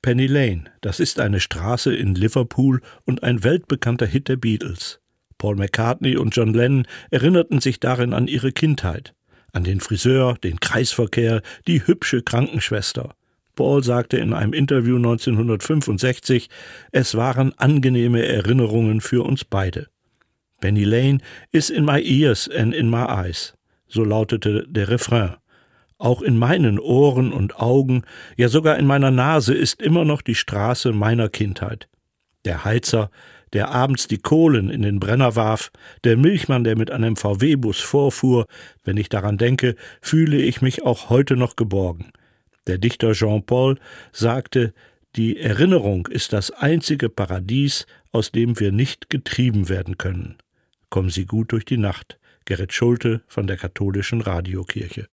Penny Lane, das ist eine Straße in Liverpool und ein weltbekannter Hit der Beatles. Paul McCartney und John Lennon erinnerten sich darin an ihre Kindheit, an den Friseur, den Kreisverkehr, die hübsche Krankenschwester. Paul sagte in einem Interview 1965, es waren angenehme Erinnerungen für uns beide. Penny Lane is in my ears and in my eyes, so lautete der Refrain. Auch in meinen Ohren und Augen, ja sogar in meiner Nase ist immer noch die Straße meiner Kindheit. Der Heizer, der abends die Kohlen in den Brenner warf, der Milchmann, der mit einem VW-Bus vorfuhr, wenn ich daran denke, fühle ich mich auch heute noch geborgen. Der Dichter Jean-Paul sagte, die Erinnerung ist das einzige Paradies, aus dem wir nicht getrieben werden können. Kommen Sie gut durch die Nacht. Gerrit Schulte von der Katholischen Radiokirche.